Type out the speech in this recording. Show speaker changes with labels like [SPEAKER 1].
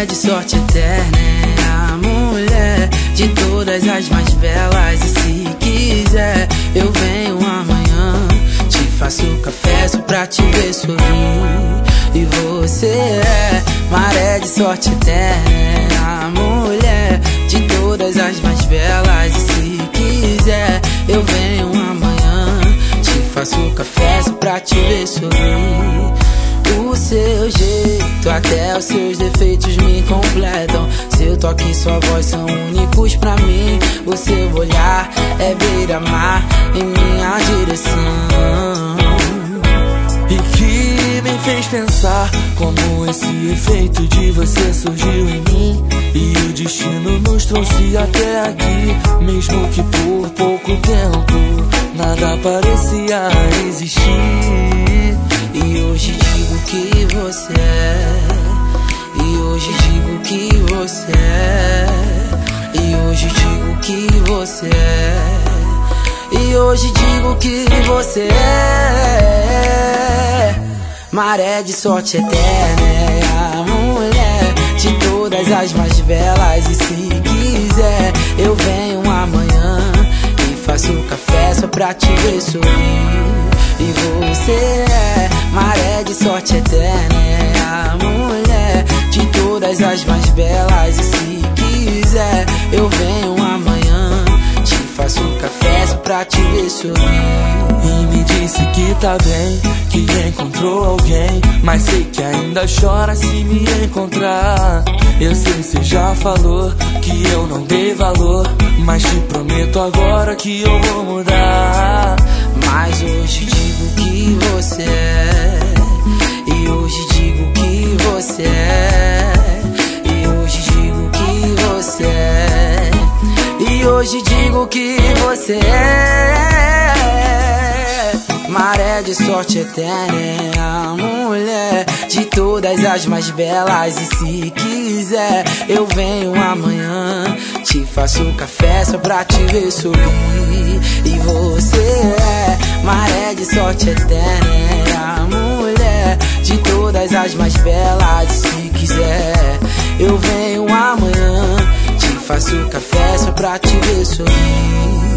[SPEAKER 1] Maré de sorte eterna é a mulher de todas as mais belas. E se quiser, eu venho amanhã, te faço café só pra te ver sorrir. E você é maré de sorte eterna, é a mulher de todas as mais belas. E se quiser, eu venho amanhã, te faço café só pra te ver sorrir. O seu jeito, até os seus defeitos me completam. Seu toque e sua voz são únicos pra mim. O seu olhar é beira-mar em minha direção.
[SPEAKER 2] E que me fez pensar como esse efeito de você surgiu em mim. E o destino nos trouxe até aqui, mesmo que por pouco tempo nada parecia existir.
[SPEAKER 1] E hoje digo que você é, e hoje digo que você é, e hoje digo que você é, e hoje digo que você é. Maré de sorte eterna é a mulher de todas as mais belas. E se quiser, eu venho amanhã e faço café só pra te ver sorrir. E você é maré de sorte eterna, é a mulher de todas as mais belas. E se quiser, eu venho amanhã, te faço café só pra te ver sorrir.
[SPEAKER 2] E me disse que tá bem, que encontrou alguém, mas sei que ainda chora se me encontrar. Eu sei, você já falou que eu não dei valor, mas te prometo agora que eu vou mudar.
[SPEAKER 1] Mas hoje digo que você é, e hoje digo que você é, e hoje digo que você é, e hoje digo que você é. Maré de sorte eterna é a mulher de todas as mais belas. E se quiser, eu venho amanhã, te faço café só pra te ver sorrir. E você é maré de sorte eterna, é a mulher de todas as mais belas. E se quiser, eu venho amanhã, te faço café só pra te ver sorrir.